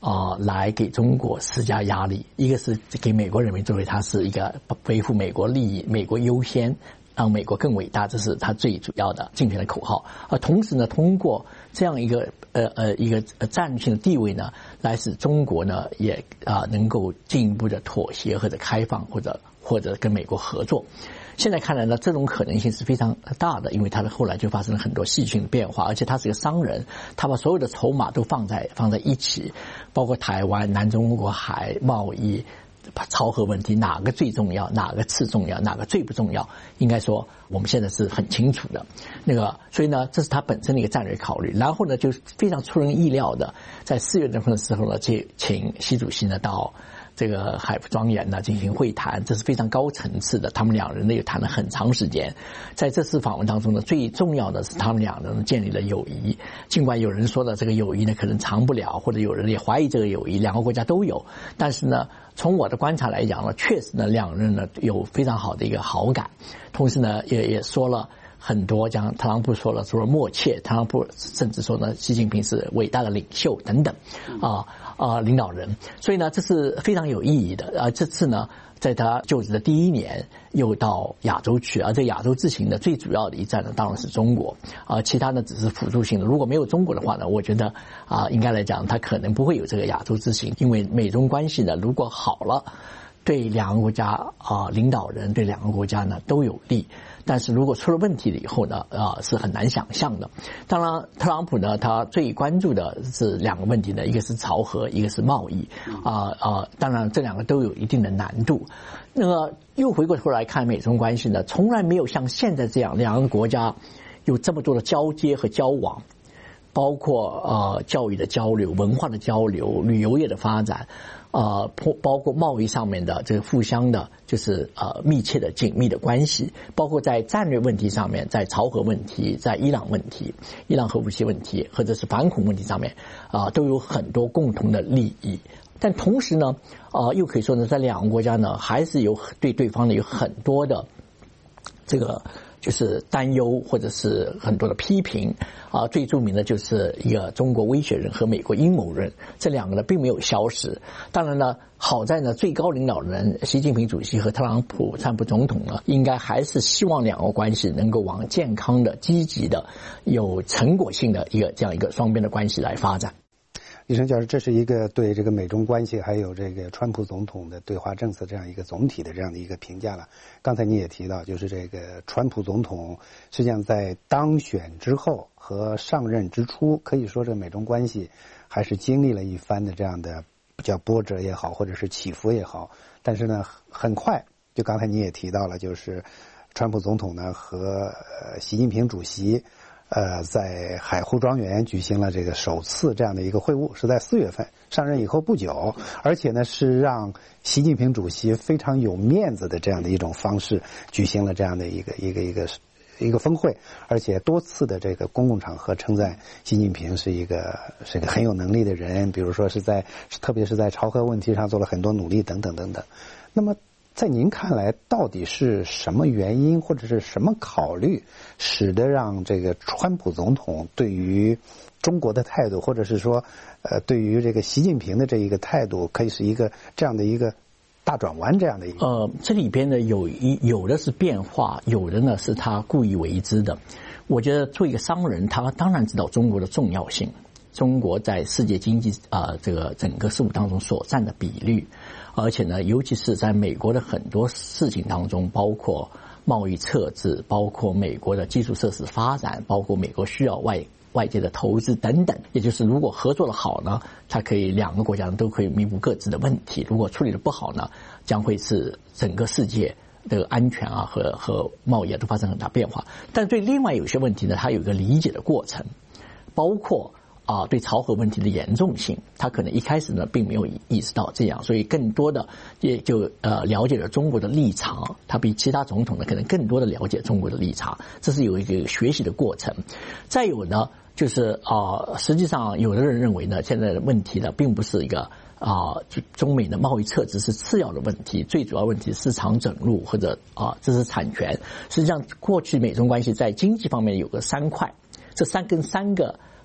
来给中国施加压力，一个是给美国人民作为他是一个维护美国利益、美国优先，让美国更伟大，这是他最主要的竞选的口号。同时呢，通过这样一个战略性的地位呢，来使中国呢也能够进一步的妥协或者开放或者跟美国合作。现在看来呢，这种可能性是非常大的，因为他的后来就发生了很多细菌的变化，而且他是个商人，他把所有的筹码都放在一起，包括台湾、南中国海、贸易、朝核问题，哪个最重要，哪个次重要，哪个最不重要，应该说我们现在是很清楚的。所以呢，这是他本身的一个战略考虑。然后呢，就非常出人意料的，在4月份的时候呢，请习主席呢到这个海府庄园呢进行会谈，这是非常高层次的，他们两人呢也谈了很长时间。在这次访问当中呢，最重要的是他们两人建立了友谊，尽管有人说的这个友谊呢可能长不了，或者有人也怀疑这个友谊，两个国家都有，但是呢从我的观察来讲呢，确实呢两人呢有非常好的一个好感，同时呢也说了很多，像特朗普说了默契，特朗普甚至说呢习近平是伟大的领袖等等领导人，所以呢这是非常有意义的。这次呢在他就职的第1年又到亚洲去，而这亚洲之行的最主要的一站呢当然是中国，其他呢只是辅助性的。如果没有中国的话呢，我觉得应该来讲他可能不会有这个亚洲之行，因为美中关系呢如果好了，对两个国家领导人对两个国家呢都有利，但是如果出了问题了以后呢是很难想象的。当然特朗普呢他最关注的是2个问题呢，一个是朝核，一个是贸易当然这2个都有一定的难度。那么又回过头来看美中关系呢，从来没有像现在这样2个国家有这么多的交接和交往，包括教育的交流、文化的交流、旅游业的发展，包括贸易上面的这个互相的就是密切的紧密的关系，包括在战略问题上面，在朝核问题、在伊朗问题、伊朗核武器问题或者是反恐问题上面都有很多共同的利益。但同时呢又可以说呢，在2个国家呢还是有对对方呢有很多的这个就是担忧或者是很多的批评最著名的就是一个中国威胁论和美国阴谋论，这2个呢并没有消失。当然呢好在呢最高领导人习近平主席和川普总统呢应该还是希望2个关系能够往健康的、积极的、有成果性的这样一个双边的关系来发展。 李成教授，这是一个对这个美中关系还有这个川普总统的对华政策这样一个总体的这样的一个评价了。刚才你也提到，就是这个川普总统实际上在当选之后和上任之初，可以说这美中关系还是经历了一番的这样的比较波折也好，或者是起伏也好。但是呢，很快就刚才你也提到了，就是川普总统呢和习近平主席在海湖庄园举行了这个首次这样的一个会晤，是在4月份上任以后不久，而且呢是让习近平主席非常有面子的这样的一种方式举行了这样的一个峰会，而且多次的这个公共场合称赞习近平是一个很有能力的人，比如说特别是在朝核问题上做了很多努力等等等等。那么在您看来，到底是什么原因或者是什么考虑，使得让这个川普总统对于中国的态度，或者是说对于这个习近平的这一个态度，可以是一个这样的一个大转弯这样的一个？ 这里边呢有的是变化，有的呢是他故意为之的。我觉得做一个商人，他当然知道中国的重要性，中国在世界经济这个整个事务当中所占的比率。而且呢，尤其是在美国的很多事情当中，包括贸易测制，包括美国的基础设施发展，包括美国需要外界的投资等等。也就是如果合作的好呢，它可以2个国家都可以弥补各自的问题；如果处理的不好呢，将会是整个世界的安全和贸易都发生很大变化。但对另外有些问题呢，它有一个理解的过程，包括对朝核问题的严重性，他可能一开始呢并没有意识到这样，所以更多的也就了解了中国的立场，他比其他总统呢可能更多的了解中国的立场，这是有一个学习的过程。再有呢就是实际上有的人认为呢，现在的问题呢并不是一个中美的贸易测制是次要的问题，最主要问题是市场整入或者知识产权。实际上过去美中关系在经济方面有个3块，这3个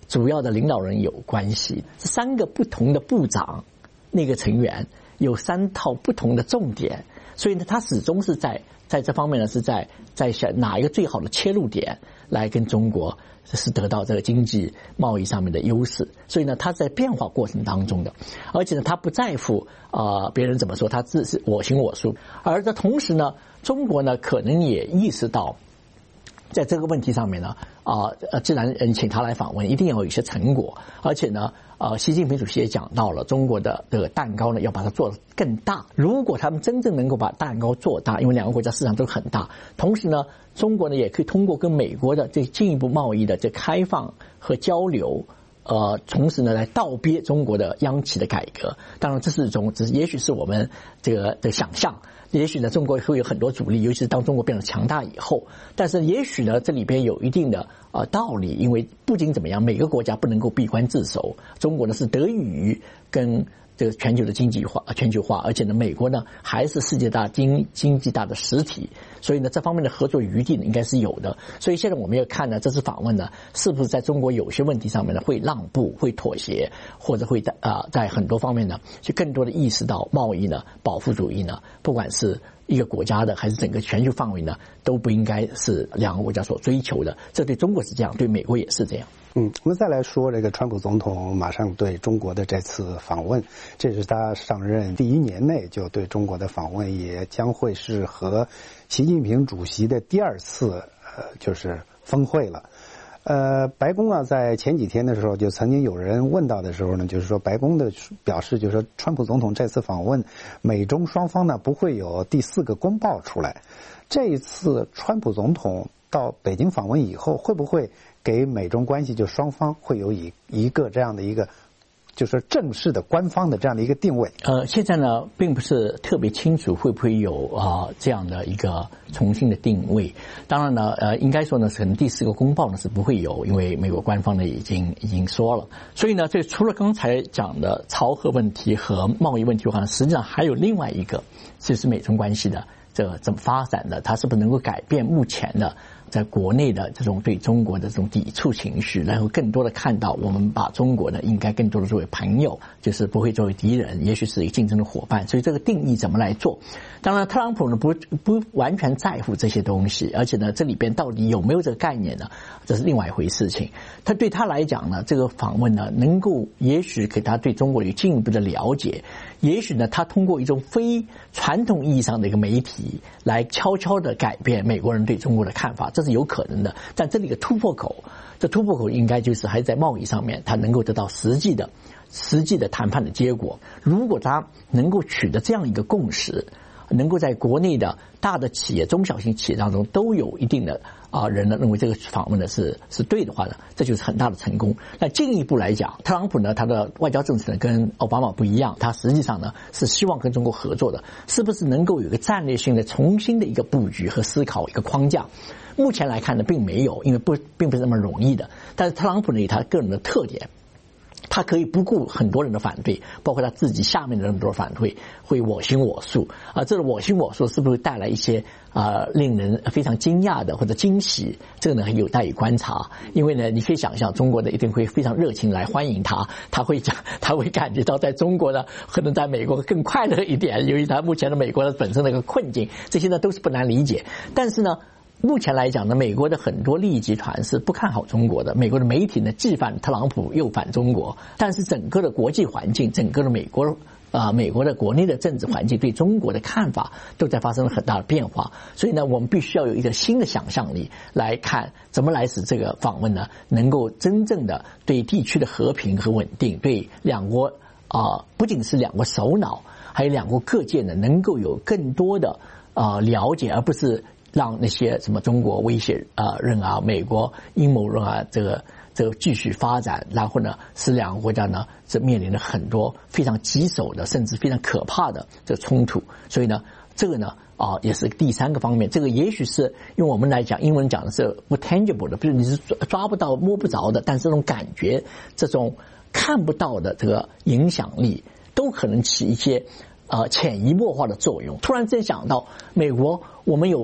主要的领导人有关系。这3个不同的部长那个成员有3套不同的重点，所以呢，他始终是在这方面呢是在想哪一个最好的切入点来跟中国是得到这个经济贸易上面的优势。所以呢，他在变化过程当中的，而且呢，他不在乎别人怎么说，他自是我行我素。而在同时呢，中国呢可能也意识到，在这个问题上面呢，既然请他来访问，一定要有一些成果。而且呢，习近平主席也讲到了，中国的这个蛋糕呢要把它做得更大。如果他们真正能够把蛋糕做大，因为2个国家市场都很大，同时呢，中国呢也可以通过跟美国的这进一步贸易的这开放和交流，同时呢来倒逼中国的央企的改革。当然这是一种，也许是我们这个的想象。也许呢，中国会有很多阻力，尤其是当中国变得强大以后。但是也许呢，这里边有一定的道理，因为不仅怎么样，每个国家不能够闭关自守。中国呢是得益于跟这个全球的全球化，而且呢，美国呢还是世界大经济大的实体，所以呢，这方面的合作余地呢应该是有的。所以现在我们要看呢，这次访问呢，是不是在中国有些问题上面呢会让步、会妥协，或者会在很多方面呢，去更多的意识到贸易呢、保护主义呢，不管是一个国家的还是整个全球范围呢，都不应该是2个国家所追求的。这对中国是这样，对美国也是这样。 我们再来说这个川普总统马上对中国的这次访问，这是他上任第1年内就对中国的访问，也将会是和习近平主席的第2次就是峰会了。白宫啊，在前几天的时候就曾经有人问到的时候呢，就是说白宫的表示，就是说川普总统这次访问，美中双方呢不会有第4个公报出来。这一次川普总统到北京访问以后，会不会给美中关系就双方会有一个这样的一个就是正式的官方的这样的一个定位？ 现在呢并不是特别清楚会不会有这样的一个重新的定位。当然呢应该说呢可能第4个公报呢是不会有，因为美国官方呢已经说了。所以呢这除了刚才讲的朝核问题和贸易问题的话呢，实际上还有另外一个就是美中关系的这怎么发展的，它是不是能够改变目前的在国内的这种对中国的这种抵触情绪，然后更多的看到我们把中国呢应该更多的作为朋友，就是不会作为敌人，也许是一个竞争的伙伴。所以这个定义怎么来做？当然特朗普呢不完全在乎这些东西，而且呢这里边到底有没有这个概念呢，这是另外一回事情。他对他来讲呢，这个访问呢能够也许给他对中国有进一步的了解，也许呢他通过一种非传统意义上的一个媒体来悄悄的改变美国人对中国的看法，这是有可能的。但这里的突破口，这突破口应该就是还在贸易上面，他能够得到实际的谈判的结果。如果他能够取得这样一个共识，能够在国内的大的企业、中小型企业当中都有一定的人呢认为这个访问的是对的话呢，这就是很大的成功。那进一步来讲，特朗普呢他的外交政策呢跟奥巴马不一样，他实际上呢是希望跟中国合作的，是不是能够有一个战略性的重新的一个布局和思考一个框架？目前来看呢并没有，因为并不是那么容易的。但是特朗普呢有他个人的特点，他可以不顾很多人的反对，包括他自己下面的很多反对，会我行我素。这个我行我素是不是带来一些令人非常惊讶的或者惊喜？这个呢有待于观察。因为呢，你可以想象中国呢一定会非常热情来欢迎他，他会感觉到在中国呢可能在美国更快乐一点，由于他目前的美国的本身的一个困境，这些呢都是不难理解。但是呢，目前来讲呢，美国的很多利益集团是不看好中国的，美国的媒体呢既反特朗普又反中国，但是整个的国际环境，整个的美国的国内的政治环境对中国的看法都在发生了很大的变化。所以呢，我们必须要有一个新的想象力来看怎么来使这个访问呢能够真正的对地区的和平和稳定，对两国不仅是两国首脑，还有两国各界呢能够有更多的了解，而不是让那些什么中国威胁人美国阴谋论这个继续发展，然后呢使两个国家呢这面临了很多非常棘手的甚至非常可怕的这个冲突。所以呢这个呢也是第3个方面。这个也许是用我们来讲，英文讲的是不 tangible 的，比如你是抓不到摸不着的，但是这种感觉，这种看不到的这个影响力都可能起一些潜移默化的作用。突然间想到美国，我们有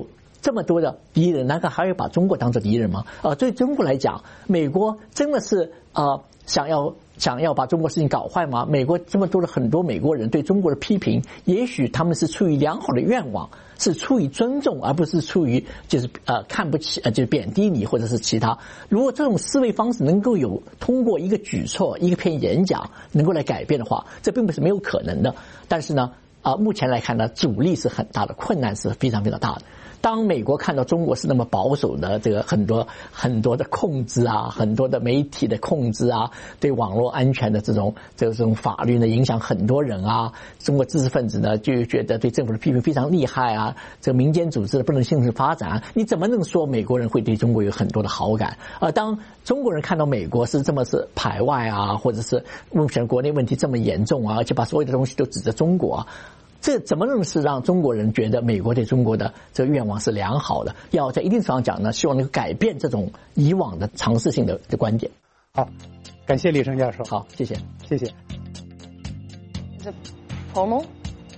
这么多的敌人，难道还要把中国当作敌人吗？对中国来讲，美国真的是想要把中国事情搞坏吗？美国这么多的很多美国人对中国的批评，也许他们是出于良好的愿望，是出于尊重，而不是出于就是看不起就是贬低你或者是其他。如果这种思维方式能够有通过一个举措、一篇演讲能够来改变的话，这并不是没有可能的。但是呢，目前来看呢，阻力是很大的，困难是非常非常大的。当美国看到中国是那么保守的，这个很多的控制啊，很多的媒体的控制啊，对网络安全的这种法律呢影响很多人啊，中国知识分子呢就觉得对政府的批评非常厉害啊，这个民间组织的不能性发展啊，你怎么能说美国人会对中国有很多的好感？当中国人看到美国是这么是排外啊，或者是目前国内问题这么严重啊，而且把所有的东西都指着中国啊，这怎么能是让中国人觉得美国对中国的这个愿望是良好的？要在一定程度上讲呢，希望能够改变这种以往的尝试性的观点。 好，感谢李成教授。 好，谢谢， 谢谢。 Is it formal?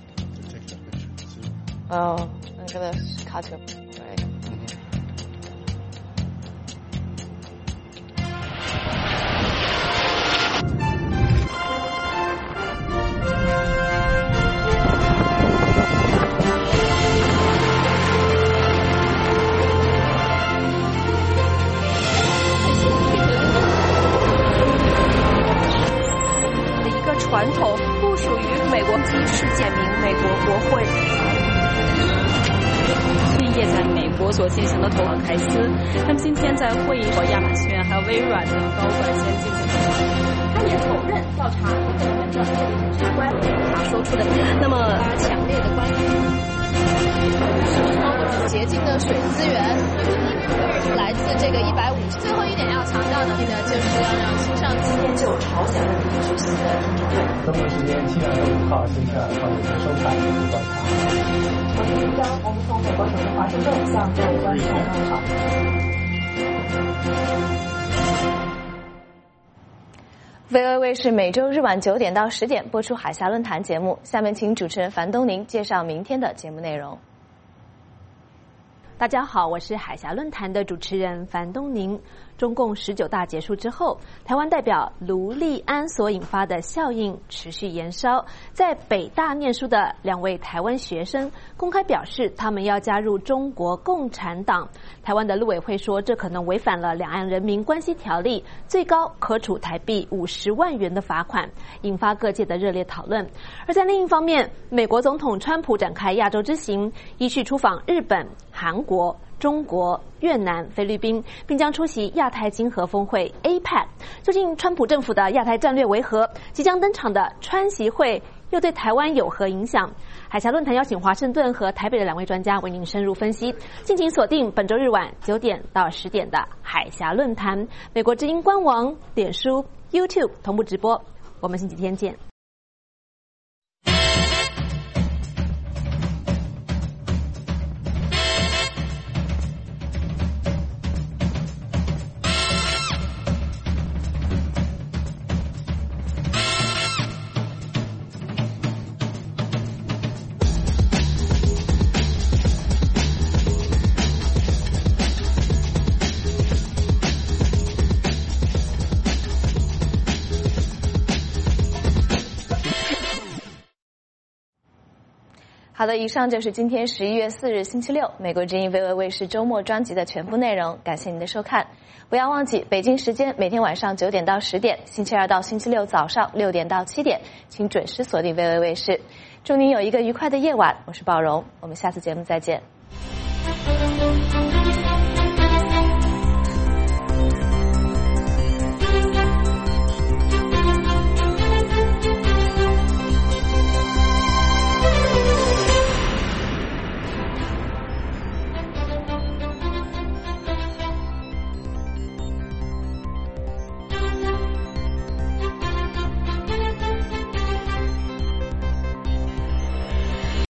Oh, I'm gonna cut it. Right. 传统不属于美国及世界名美国国会。 业在美国所进行的投行凯斯，他们今天在会议和亚马逊还有微软的高管先进行他也否认调查部门的相关他说出的那么强烈的观点。 洁净的水资源来自这个150。最后一点要强调的呢，就是要让新上今天就朝鲜问题举行的听证会。 中国时间7月5号星期二上午收看调查。 我们从美国首都华盛顿向各位观众问好。 VOA 卫视每周日晚9点到10点播出海峡论坛节目。下面请主持人樊东宁介绍明天的节目内容。 大家好，我是海峡论坛的主持人樊东宁。中共19大结束之后，台湾代表卢立安所引发的效应持续延烧。在北大念书的2位台湾学生公开表示，他们要加入中国共产党。台湾的陆委会说，这可能违反了《两岸人民关系条例》，最高可处台币50万元的罚款，引发各界的热烈讨论。而在另一方面，美国总统川普展开亚洲之行，依序出访日本、韩国、中国、越南、菲律宾，并将出席亚太经合峰会 APEC。 究竟川普政府的亚太战略为何？即将登场的川习会又对台湾有何影响？海峡论坛邀请华盛顿和台北的2位专家为您深入分析。敬请锁定本周日晚9点到10点的海峡论坛，美国之音官网、脸书、YouTube 同步直播。我们星期天见。 好的，以上就是今天11月4日星期六美国之音 VOA 卫视周末专辑的全部内容，感谢您的收看。不要忘记北京时间每天晚上9点到10点，星期二到星期六早上6点到7点，请准时锁定 VOA 卫视。祝您有一个愉快的夜晚，我是宝荣，我们下次节目再见。